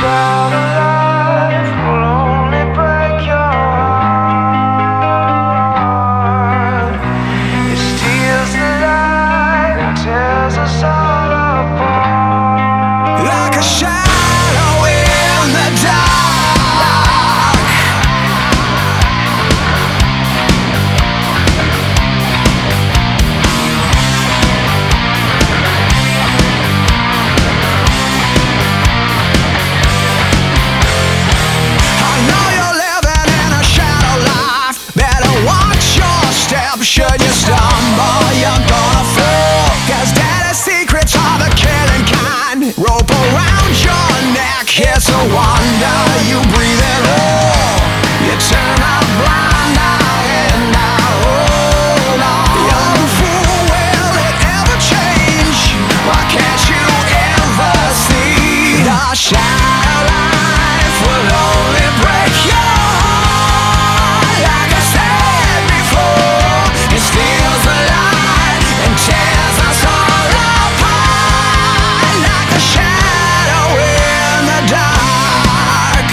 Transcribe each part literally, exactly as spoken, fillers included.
shadow life will only break your heart. It steals the light and tears us all apart. Like a shadow in the dark. I know you're living in a shadow life. Better watch your step. Should you stumble, you're gonna fall. 'Cause daddy's secrets are the killing kind. Rope around your neck, it's a wonder you breathe it all. You turn a blind eye and now hold on. Young fool, will it ever change? Why can't you ever see? The shadow life will only break your heart. Like I said before, it steals the light and tears us all apart. Like a shadow in the dark.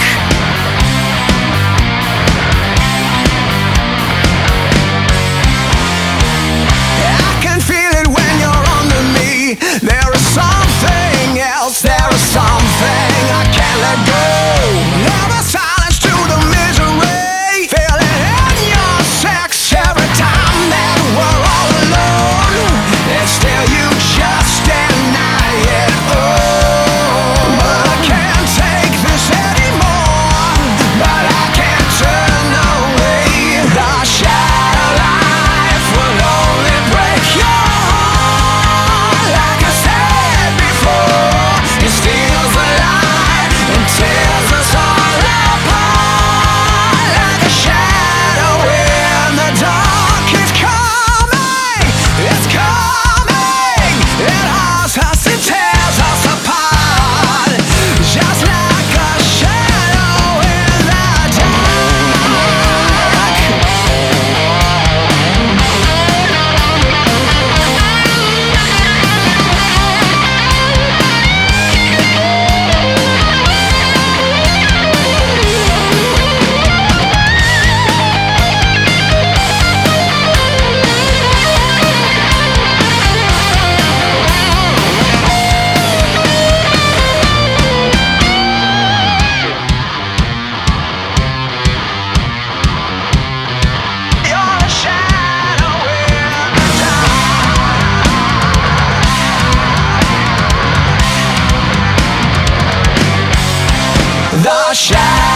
I can feel it when you're under me. There is something else, there is something I can't let go. Never silence to the misery. Feel it in your sex every time that we're all alone. And still you just deny it. Oh, but I can't take this anymore. But I can't turn away. The shadow life will only break your heart. Like I said before, it steals the light and tears us all apart. Like a shadow in the dark. It's coming, it's coming. It haunts us, it tears us apart. Just like a shadow in the dark. You're a shadow in the dark. The shadow